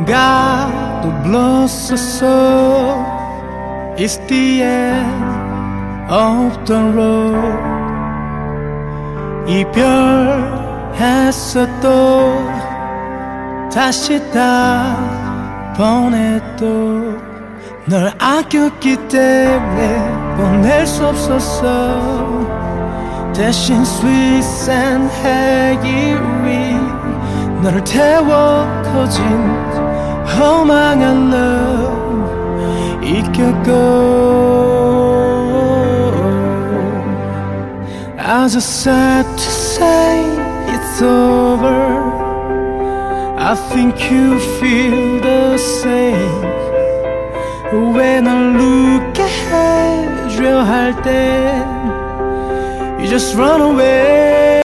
누가 또 불렀었어. It's the end of the road. 이별했어 또 다시 다 보내 또 널 아꼈기 때문에 보낼 수 없었어. 대신 sweet and 해기 너를 태워 커진 허망한 love 잊겠고. I just had to say it's over. I think you feel the same. 왜 널 웃게 해줘 할 땐 You just run away.